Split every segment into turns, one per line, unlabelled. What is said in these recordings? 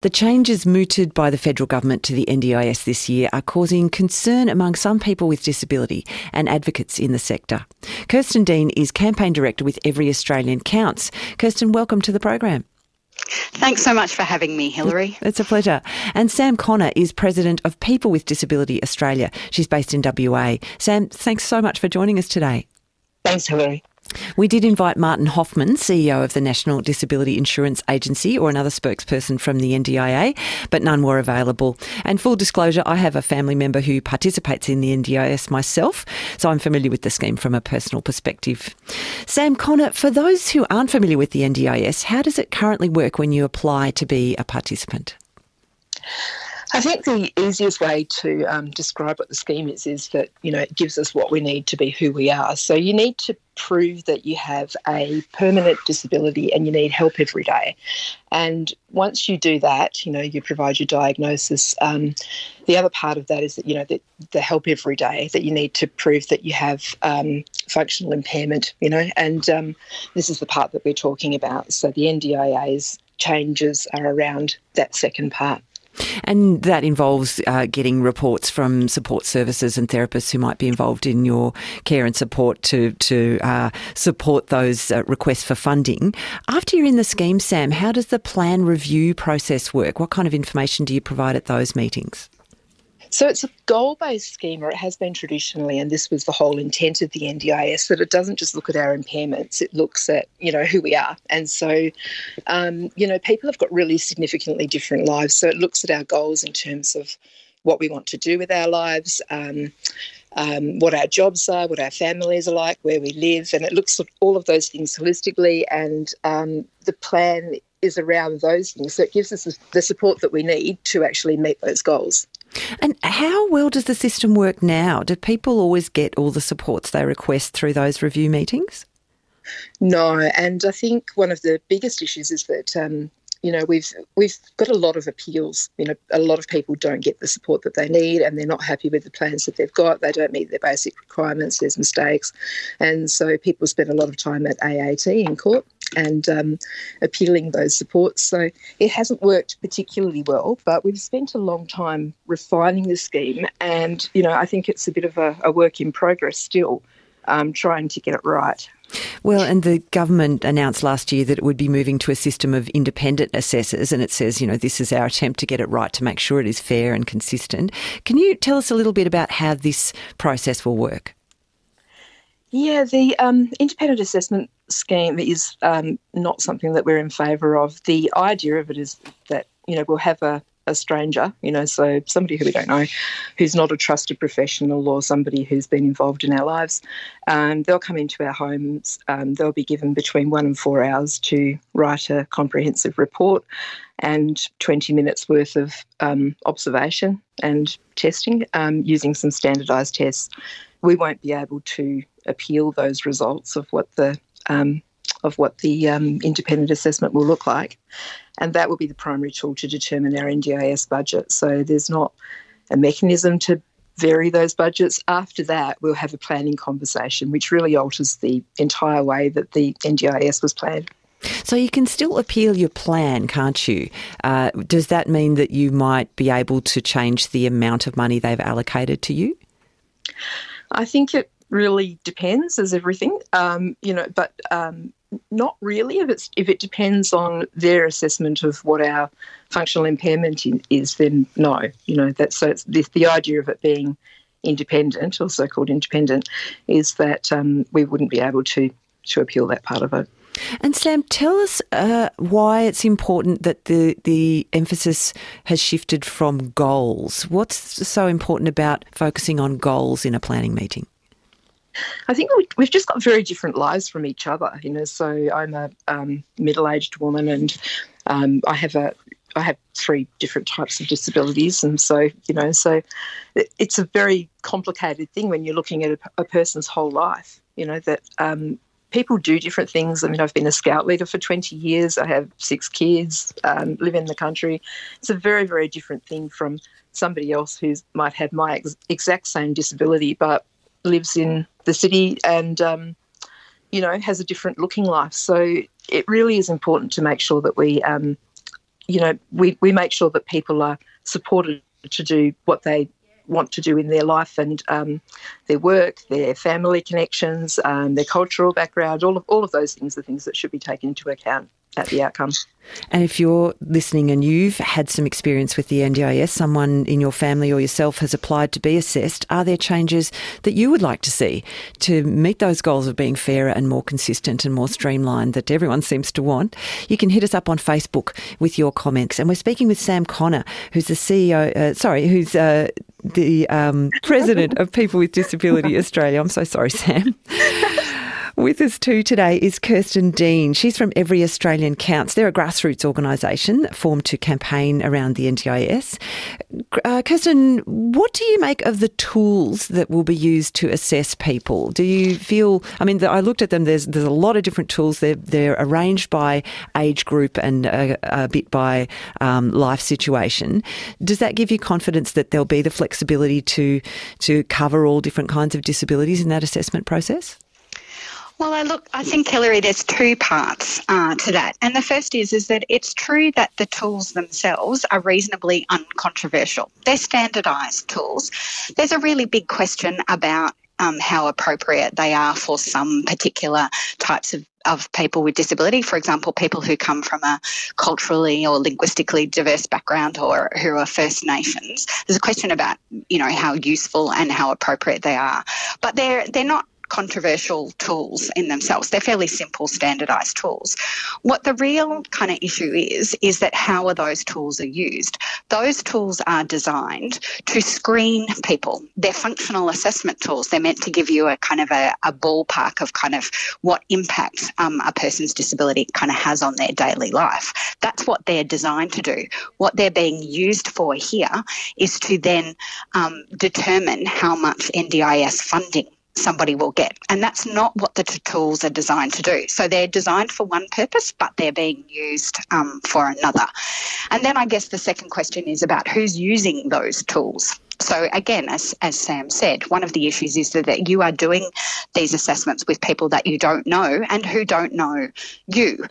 The changes mooted by the federal government to the NDIS this year are causing concern among some people with disability and advocates in the sector. Kirsten Dean is Campaign Director with Every Australian Counts. Kirsten, welcome to the program.
Thanks so much for having me, Hilary.
It's a pleasure. And Sam Connor is President of People with Disability Australia. She's based in WA. Sam, thanks so much for joining us today.
Thanks, Hilary.
We did invite Martin Hoffman, CEO of the National Disability Insurance Agency, or another spokesperson from the NDIA, but none were available. And full disclosure, I have a family member who participates in the NDIS myself, so I'm familiar with the scheme from a personal perspective. Sam Connor, for those who aren't familiar with the NDIS, how does it currently work when you apply to be a participant?
I think the easiest way to describe what the scheme is that, it gives us what we need to be who we are. So you need to prove that you have a permanent disability and you need help every day. And once you do that, you provide your diagnosis. The other part of that is that, the help every day, that you need to prove that you have functional impairment, and this is the part that we're talking about. So the NDIA's changes are around that second part.
And that involves getting reports from support services and therapists who might be involved in your care and support to support those requests for funding. After you're in the scheme, Sam, how does the plan review process work? What kind of information do you provide at those meetings?
So it's a goal-based scheme, or it has been traditionally, and this was the whole intent of the NDIS, that it doesn't just look at our impairments, it looks at, who we are. And so, people have got really significantly different lives. So it looks at our goals in terms of what we want to do with our lives, what our jobs are, what our families are like, where we live, and it looks at all of those things holistically, and the plan is around those things. So it gives us the support that we need to actually meet those goals.
And how well does the system work now? Do people always get all the supports they request through those review meetings?
No, and I think one of the biggest issues is that we've got a lot of appeals. A lot of people don't get the support that they need, and they're not happy with the plans that they've got. They don't meet their basic requirements. There's mistakes, and so people spend a lot of time at AAT in court and appealing those supports. So it hasn't worked particularly well, but we've spent a long time refining the scheme, and I think it's a bit of a work in progress still, trying to get it right.
Well, and the government announced last year that it would be moving to a system of independent assessors, and it says, this is our attempt to get it right, to make sure it is fair and consistent. Can you tell us a little bit about how this process will work?
Yeah, the independent assessment scheme is not something that we're in favour of. The idea of it is that, we'll have a stranger, so somebody who we don't know, who's not a trusted professional or somebody who's been involved in our lives. They'll come into our homes. They'll be given between 1 and 4 hours to write a comprehensive report and 20 minutes worth of observation and testing using some standardised tests. We won't be able to appeal those results of what the independent assessment will look like. And that will be the primary tool to determine our NDIS budget. So there's not a mechanism to vary those budgets. After that, we'll have a planning conversation, which really alters the entire way that the NDIS was planned.
So you can still appeal your plan, can't you? Does that mean that you might be able to change the amount of money they've allocated to you?
I think it really depends, as everything, but not really. If it depends on their assessment of what our functional impairment is, then no. So it's the idea of it being independent, or so-called independent, is that we wouldn't be able to appeal that part of it.
And Sam, tell us why it's important that the emphasis has shifted from goals. What's so important about focusing on goals in a planning meeting?
I think we've just got very different lives from each other, So I'm a middle-aged woman, and I have 3 different types of disabilities, and so it's a very complicated thing when you're looking at a person's whole life. That people do different things. I mean, I've been a scout leader for 20 years. I have 6 kids, live in the country. It's a very, very different thing from somebody else who might have my exact same disability but lives in the city and, has a different looking life. So it really is important to make sure that we, we make sure that people are supported to do what they want to do in their life and their work, their family connections, their cultural background, all of those things are things that should be taken into account at the outcome.
And if you're listening and you've had some experience with the NDIS, someone in your family or yourself has applied to be assessed, are there changes that you would like to see to meet those goals of being fairer and more consistent and more streamlined that everyone seems to want? You can hit us up on Facebook with your comments. And we're speaking with Sam Connor, who's the the president of People with Disability Australia. I'm so sorry, Sam. With us too today is Kirsten Dean. She's from Every Australian Counts. They're a grassroots organisation formed to campaign around the NDIS. Kirsten, what do you make of the tools that will be used to assess people? Do you feel, I looked at them, there's a lot of different tools. They're arranged by age group and a bit by life situation. Does that give you confidence that there'll be the flexibility to cover all different kinds of disabilities in that assessment process?
Well, I think, Hilary, there's two parts to that. And the first is that it's true that the tools themselves are reasonably uncontroversial. They're standardised tools. There's a really big question about how appropriate they are for some particular types of people with disability. For example, people who come from a culturally or linguistically diverse background or who are First Nations. There's a question about, how useful and how appropriate they are. But they're not controversial tools in themselves. They're fairly simple, standardised tools. What the real kind of issue is that how are those tools are used? Those tools are designed to screen people. They're functional assessment tools. They're meant to give you a kind of a ballpark of kind of what impact a person's disability kind of has on their daily life. That's what they're designed to do. What they're being used for here is to then determine how much NDIS funding somebody will get. And that's not what the tools are designed to do. So they're designed for one purpose, but they're being used for another. And then I guess the second question is about who's using those tools. So again, as Sam said, one of the issues is that you are doing these assessments with people that you don't know and who don't know you.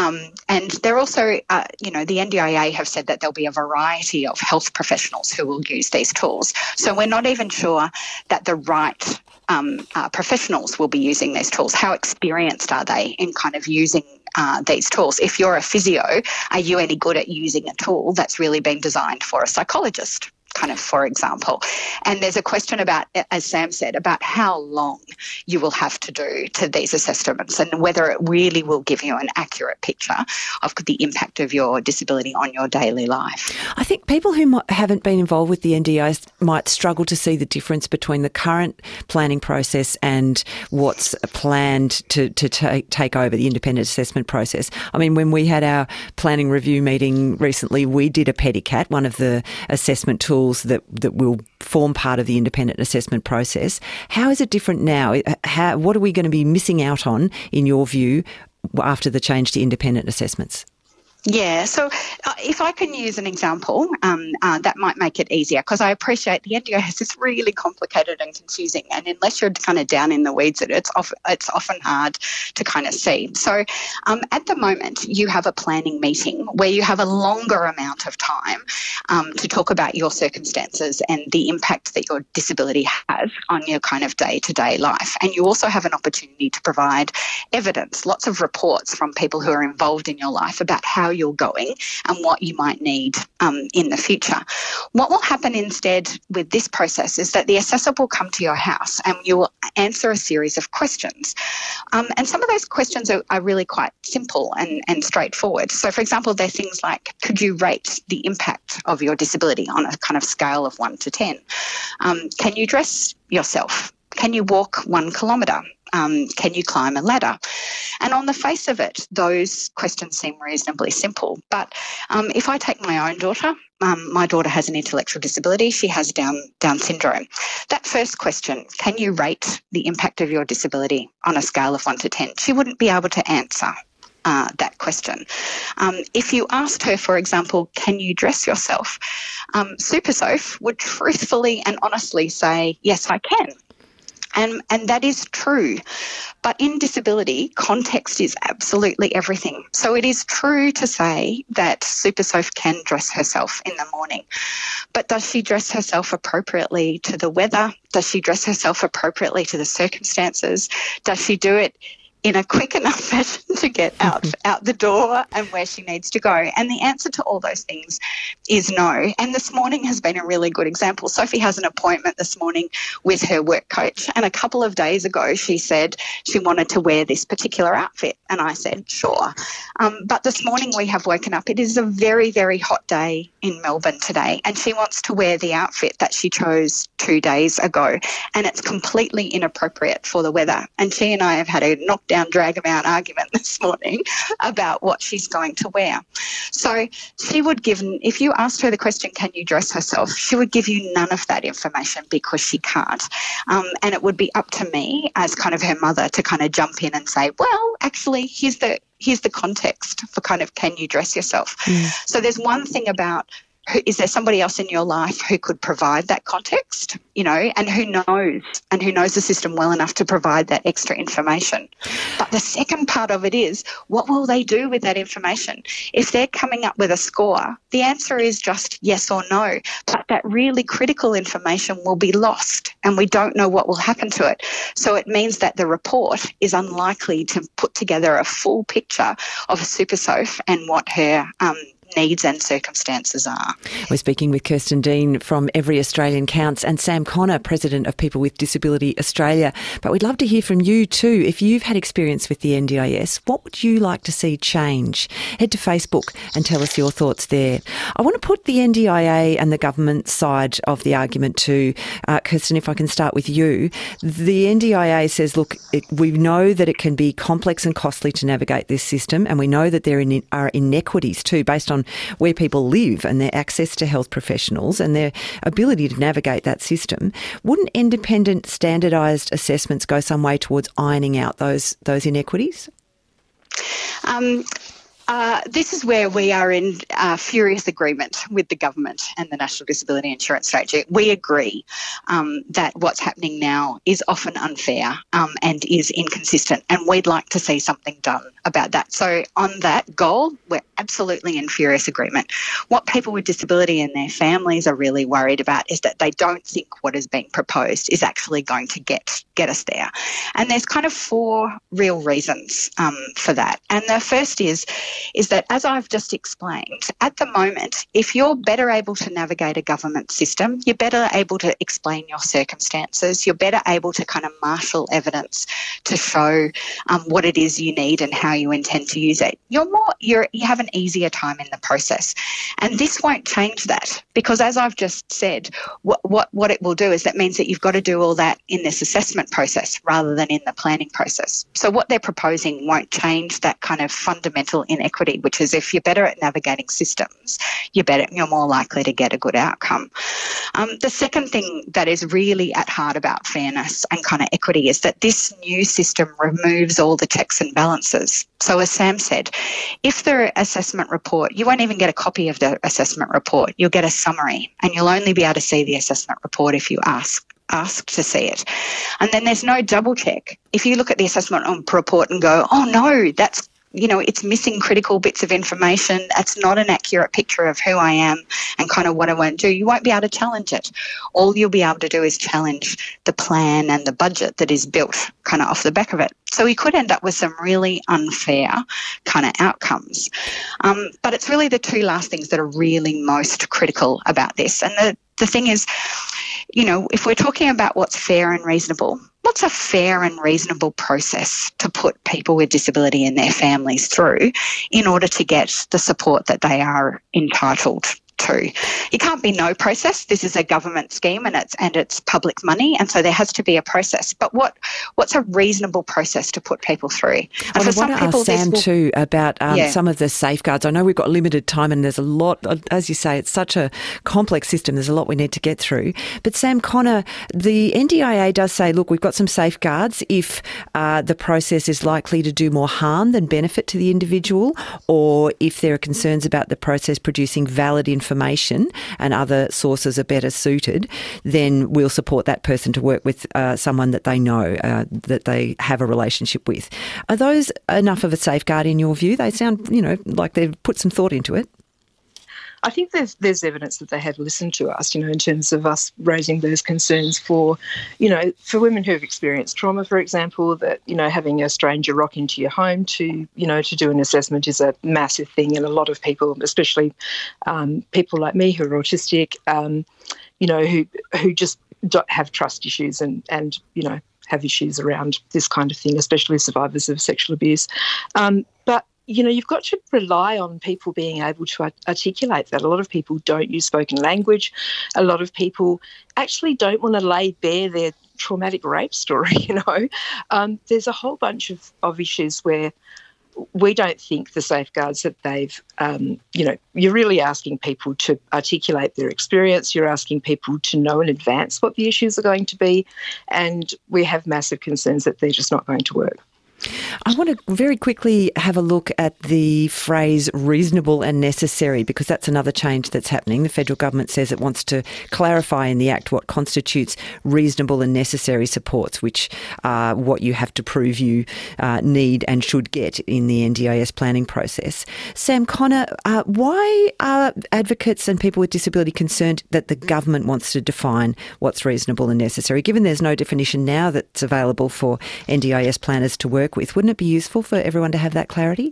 And they're also, the NDIA have said that there'll be a variety of health professionals who will use these tools. So we're not even sure that the right professionals will be using these tools. How experienced are they in kind of using these tools? If you're a physio, are you any good at using a tool that's really been designed for a psychologist? Kind of, for example. And there's a question about, as Sam said, about how long you will have to do to these assessments and whether it really will give you an accurate picture of the impact of your disability on your daily life.
I think people who haven't been involved with the NDIS might struggle to see the difference between the current planning process and what's planned to take over the independent assessment process. When we had our planning review meeting recently, we did a PEDICAT, one of the assessment tools that will form part of the independent assessment process. How is it different now? What are we going to be missing out on, in your view, after the change to independent assessments?
Yeah, so if I can use an example, that might make it easier, because I appreciate the NDIS is really complicated and confusing, and unless you're kind of down in the weeds, it's often hard to kind of see. So at the moment, you have a planning meeting where you have a longer amount of time to talk about your circumstances and the impact that your disability has on your kind of day-to-day life. And you also have an opportunity to provide evidence, lots of reports from people who are involved in your life about how you're going and what you might need in the future. What will happen instead with this process is that the assessor will come to your house and you will answer a series of questions. And some of those questions are really quite simple and straightforward. So, for example, they're things like, could you rate the impact of your disability on a kind of scale of 1 to 10? Can you dress yourself? Can you walk 1 kilometre? Can you climb a ladder? And on the face of it, those questions seem reasonably simple. But if I take my own daughter, my daughter has an intellectual disability. She has Down syndrome. That first question, can you rate the impact of your disability on a scale of 1 to 10? She wouldn't be able to answer that question. If you asked her, for example, can you dress yourself? Super Soph would truthfully and honestly say, yes, I can. And that is true. But in disability, context is absolutely everything. So it is true to say that Supersoph can dress herself in the morning. But does she dress herself appropriately to the weather? Does she dress herself appropriately to the circumstances? Does she do it in a quick enough fashion to get out the door and where she needs to go? And the answer to all those things is no. And this morning has been a really good example. Sophie has an appointment this morning with her work coach, and a couple of days ago she said she wanted to wear this particular outfit, and I said sure. But this morning we have woken up. It is a very, very hot day in Melbourne today, and she wants to wear the outfit that she chose 2 days ago, and it's completely inappropriate for the weather. And she and I have had a knockdown, drag them out argument this morning about what she's going to wear. So she would give, if you asked her the question, can you dress herself, she would give you none of that information because she can't. And it would be up to me as kind of her mother to kind of jump in and say, well, actually, here's the context for kind of can you dress yourself. So there's one thing about, is there somebody else in your life who could provide that context, and who knows the system well enough to provide that extra information? But the second part of it is, what will they do with that information? If they're coming up with a score, the answer is just yes or no. But that really critical information will be lost, and we don't know what will happen to it. So it means that the report is unlikely to put together a full picture of Supersoph and what her needs and circumstances are.
We're speaking with Kirsten Dean from Every Australian Counts and Sam Connor, President of People with Disability Australia. But we'd love to hear from you too. If you've had experience with the NDIS, what would you like to see change? Head to Facebook and tell us your thoughts there. I want to put the NDIA and the government side of the argument too. Kirsten, if I can start with you. The NDIA says, look, we know that it can be complex and costly to navigate this system, and we know that there are inequities too based on where people live and their access to health professionals and their ability to navigate that system. Wouldn't independent standardised assessments go some way towards ironing out those inequities?
This is where we are in furious agreement with the government and the National Disability Insurance Strategy. We agree that what's happening now is often unfair and is inconsistent, and we'd like to see something done about that. So on that goal, we're absolutely in furious agreement. What people with disability and their families are really worried about is that they don't think what is being proposed is actually going to get us there. And there's kind of 4 real reasons for that. And the first is that, as I've just explained, at the moment, if you're better able to navigate a government system, you're better able to explain your circumstances, you're better able to kind of marshal evidence to show what it is you need and how you intend to use it, you have an easier time in the process. And this won't change that, because as I've just said, what it will do is that means that you've got to do all that in this assessment process rather than in the planning process. So what they're proposing won't change that kind of fundamental inequity, which is if you're better at navigating systems, you're more likely to get a good outcome. The second thing that is really at heart about fairness and kind of equity is that this new system removes all the checks and balances. So as Sam said, if the assessment report, you won't even get a copy of the assessment report, you'll get a summary, and you'll only be able to see the assessment report if you asked to see it. And then there's no double check. If you look at the assessment report and go, oh no, that's it's missing critical bits of information, it's not an accurate picture of who I am and kind of what I want to do, you won't be able to challenge it. All you'll be able to do is challenge the plan and the budget that is built kind of off the back of it. So we could end up with some really unfair kind of outcomes. But it's really the 2 last things that are really most critical about this. And the thing is, if we're talking about what's fair and reasonable, what's a fair and reasonable process to put people with disability and their families through in order to get the support that they are entitled to? It can't be no process. This is a government scheme and it's public money, and so there has to be a process. But what's a reasonable process to put people through? And
well, I want to ask Sam too about some of the safeguards. I know we've got limited time and there's a lot, as you say, it's such a complex system. There's a lot we need to get through. But Sam Connor, the NDIA does say, look, we've got some safeguards if the process is likely to do more harm than benefit to the individual, or if there are concerns about the process producing valid information information and other sources are better suited, then we'll support that person to work with someone that they know, that they have a relationship with. Are those enough of a safeguard in your view? They sound, like they've put some thought into it.
I think there's evidence that they have listened to us, in terms of us raising those concerns for women who have experienced trauma, for example, that, having a stranger rock into your home to do an assessment is a massive thing. And a lot of people, especially people like me who are autistic, who just don't have trust issues and have issues around this kind of thing, especially survivors of sexual abuse. But you've got to rely on people being able to articulate that. A lot of people don't use spoken language. A lot of people actually don't want to lay bare their traumatic rape story, There's a whole bunch of issues where we don't think the safeguards that they've, you're really asking people to articulate their experience. You're asking people to know in advance what the issues are going to be. And we have massive concerns that they're just not going to work.
I want to very quickly have a look at the phrase reasonable and necessary, because that's another change that's happening. The federal government says it wants to clarify in the Act what constitutes reasonable and necessary supports, which are what you have to prove you need and should get in the NDIS planning process. Sam Connor, why are advocates and people with disability concerned that the government wants to define what's reasonable and necessary, given there's no definition now that's available for NDIS planners to work with? Wouldn't it be useful for everyone to have that clarity?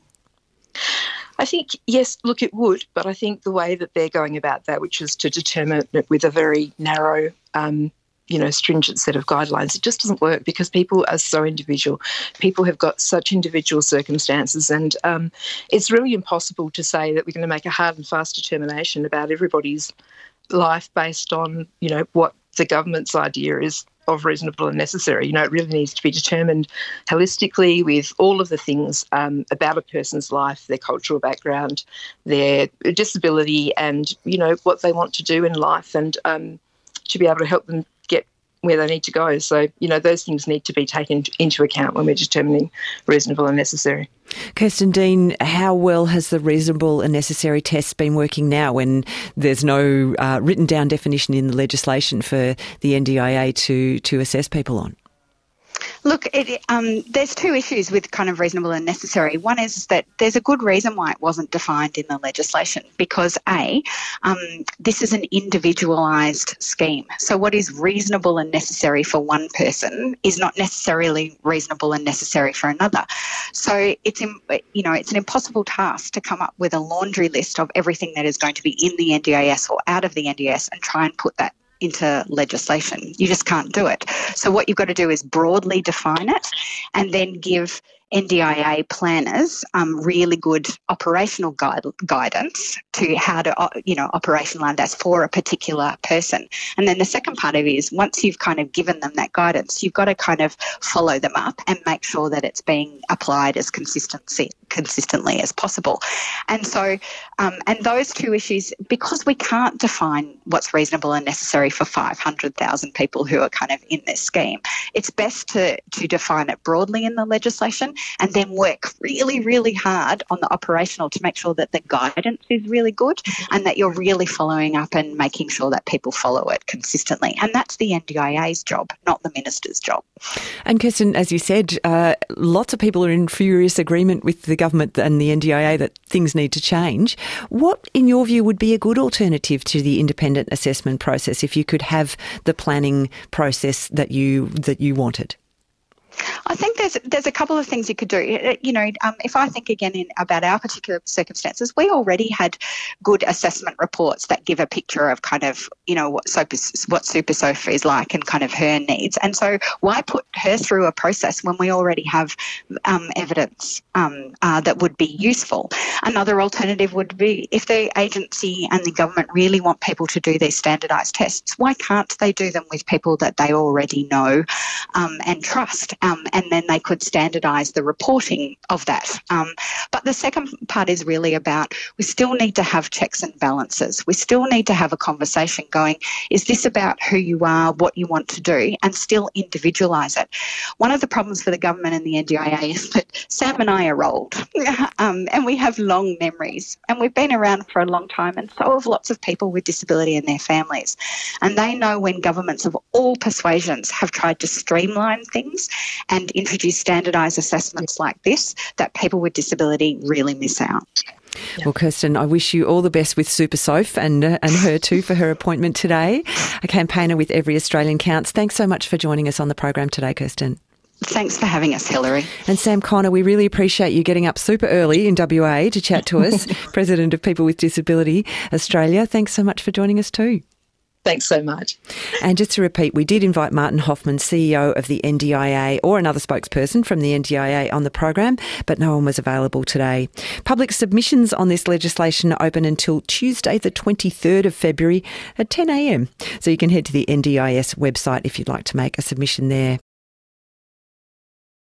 I think, yes, look, it would, but I think the way that they're going about that, which is to determine it with a very narrow, stringent set of guidelines, it just doesn't work because people are so individual. People have got such individual circumstances, and it's really impossible to say that we're going to make a hard and fast determination about everybody's life based on, what the government's idea is of reasonable and necessary. It really needs to be determined holistically with all of the things about a person's life, their cultural background, their disability, and, what they want to do in life, and to be able to help them get where they need to go. So, those things need to be taken into account when we're determining reasonable and necessary.
Kirsten Dean, how well has the reasonable and necessary test been working now when there's no written down definition in the legislation for the NDIA to assess people on?
Look, there's two issues with kind of reasonable and necessary. One is that there's a good reason why it wasn't defined in the legislation because, this is an individualised scheme. So what is reasonable and necessary for one person is not necessarily reasonable and necessary for another. So it's an impossible task to come up with a laundry list of everything that is going to be in the NDIS or out of the NDIS and try and put that into legislation. You just can't do it. So what you've got to do is broadly define it and then give NDIA planners really good operational guidance to how to, operationalise that for a particular person. And then the second part of it is once you've kind of given them that guidance, you've got to kind of follow them up and make sure that it's being applied as consistently as possible. And so, and those two issues, because we can't define what's reasonable and necessary for 500,000 people who are kind of in this scheme, it's best to define it broadly in the legislation and then work really, really hard on the operational to make sure that the guidance is really good and that you're really following up and making sure that people follow it consistently. And that's the NDIA's job, not the minister's job.
And Kirsten, as you said, lots of people are in furious agreement with the government and the NDIA that things need to change. What, in your view, would be a good alternative to the independent assessment process if you could have the planning process that you wanted?
I think there's a couple of things you could do. If I think again about our particular circumstances, we already had good assessment reports that give a picture of kind of, what Super Sophie is like and kind of her needs. And so why put her through a process when we already have evidence that would be useful? Another alternative would be if the agency and the government really want people to do these standardised tests, why can't they do them with people that they already know and trust? and then they could standardise the reporting of that. But the second part is really about we still need to have checks and balances. We still need to have a conversation going, is this about who you are, what you want to do, and still individualise it. One of the problems for the government and the NDIA is that Sam and I are old and we have long memories, and we've been around for a long time, and so have lots of people with disability and their families. And they know when governments of all persuasions have tried to streamline things and introduce standardised assessments like this, that people with disability really miss out.
Yeah. Well, Kirsten, I wish you all the best with Super Soph and her too for her appointment today. A campaigner with Every Australian Counts. Thanks so much for joining us on the program today, Kirsten.
Thanks for having us, Hilary.
And Sam Connor, we really appreciate you getting up super early in WA to chat to us, President of People with Disability Australia. Thanks so much for joining us too.
Thanks so much.
And just to repeat, we did invite Martin Hoffman, CEO of the NDIA, or another spokesperson from the NDIA on the program, but no one was available today. Public submissions on this legislation open until Tuesday, the 23rd of February at 10 a.m. So you can head to the NDIS website if you'd like to make a submission there.